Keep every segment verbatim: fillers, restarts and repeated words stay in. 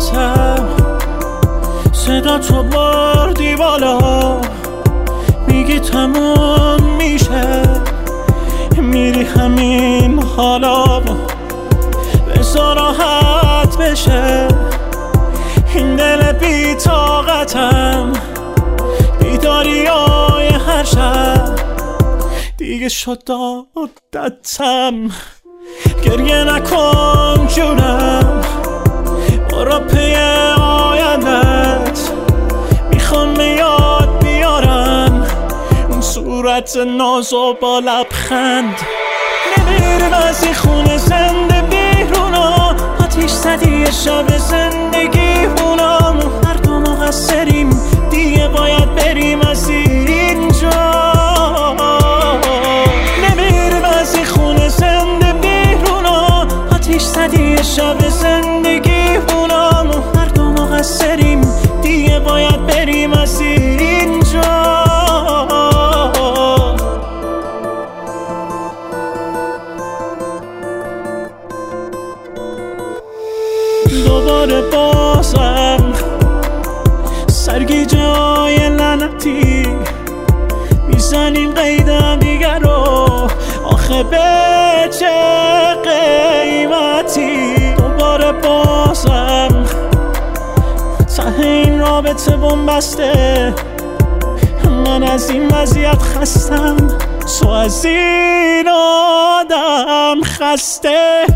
بازم صدا تو بردی بالا، میگی تموم میشه، میری همین حالا، بذار راحت بشه این دل بی طاقتم. بیداریای هر شب دیگه شد عادتم. گریه نکن جونم، برو پی آیندت، میخوام به یاد بیارم اون صورت نازو با لبخند. نمیرم از این خونه زنده بیرونا، آتیش زدی شب زندگیمونم، هر دو مقصریم دیگه باید بریم از اینجا. نمیرم از این خونه زنده بیرونا، آتیش زدی شب زندگیمونم، هر دو مقصریم دیگه باید بریم از اینجا. دوباره بازم سرگیجه های لعنتی میزنیم قیدم دیگر رو، آخه به چه قیمتی؟ دوباره بازم ته این رابطه بنبسته، من از این وضعیت خستم، تو از این آدم خسته.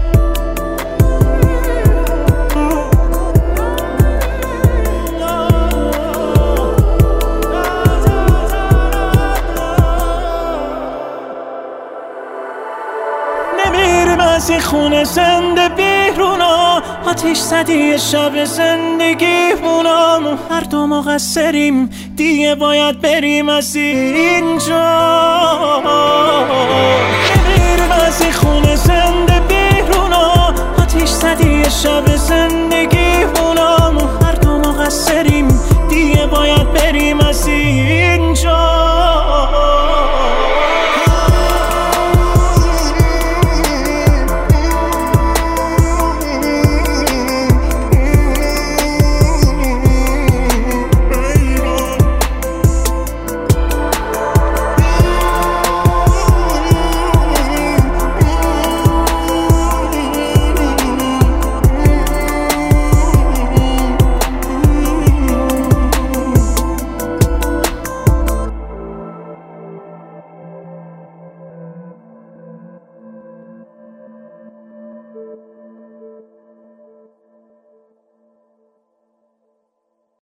نمیریم از این خونه زنده بیرونا، آتیش زدی شب زندگیمونم، هر دو مقصریم دیگه باید بریم از اینجا. نمیریم از این خونه زنده بیرونا، آتیش زدی شب زندگیمونم،